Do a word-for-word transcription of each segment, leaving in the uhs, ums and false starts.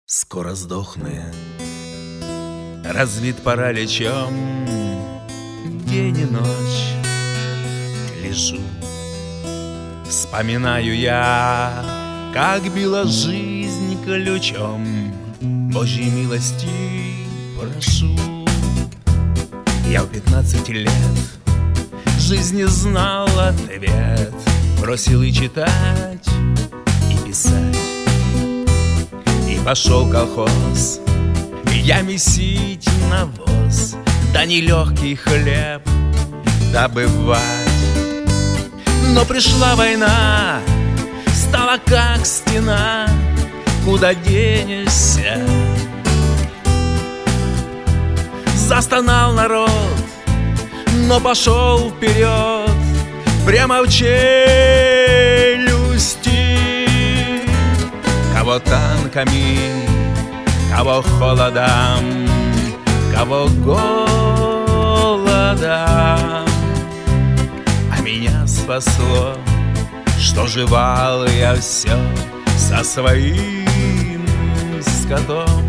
Скоро сдохну я, разбит параличом. День и ночь лежу, вспоминаю я, как била жизнь ключом. Божьей милости прошу. Я в пятнадцать лет жизни знал ответ, бросил и читать, и писать. И пошел колхоз, я месить навоз, да нелегкий хлеб добывать. Но пришла война, стала как стена, куда денешься? Застонал народ, но пошел вперед, прямо в челюсти. Кого танками, кого холодом, кого голодом. А меня спасло, что жевал я все со своим скотом.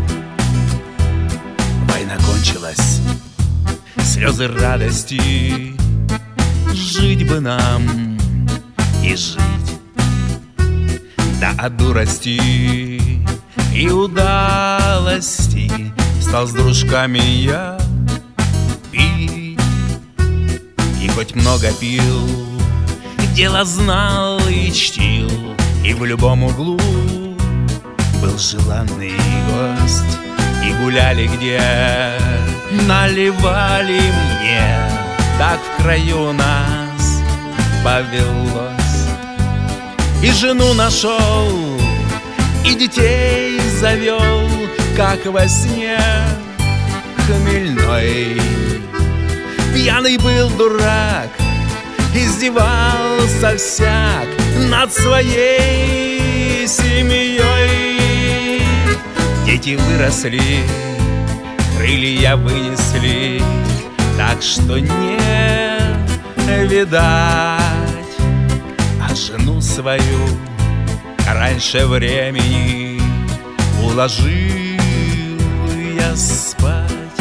Война кончилась, слезы радости, жить бы нам и жить. Да от дурости и удалости стал с дружками я пить. И хоть много пил, дело знал и чтил, и в любом углу был желанный гость. И гуляли где, наливали мне, так в краю нас повелось. И жену нашел, и детей завел, как во сне хмельной. Пьяный был дурак, издевался всяк над своей семьей. Дети выросли, крылья вынесли, так что не видать. А жену свою раньше времени уложил я спать.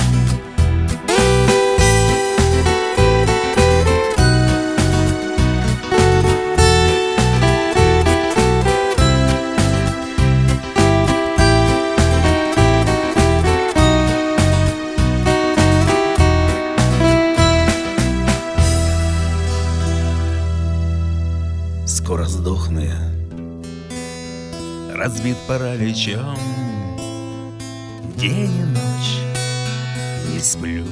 Скоро сдохну я, разбит параличом. День и ночь не сплю,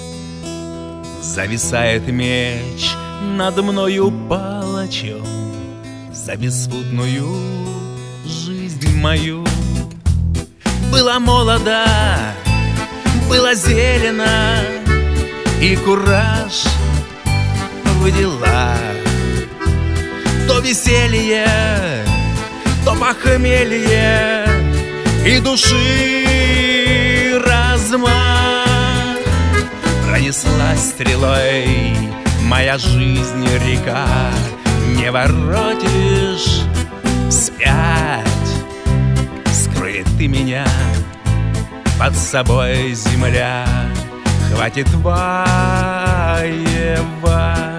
зависает меч над мною палачом за беспутную жизнь мою. Была молода, было зелено, и кураж в делах. То веселье, то похмелье, и души размах. Пронеслась стрелой моя жизнь река, не воротишь вспять. Скроет ты меня, под собой земля, хватит воевать.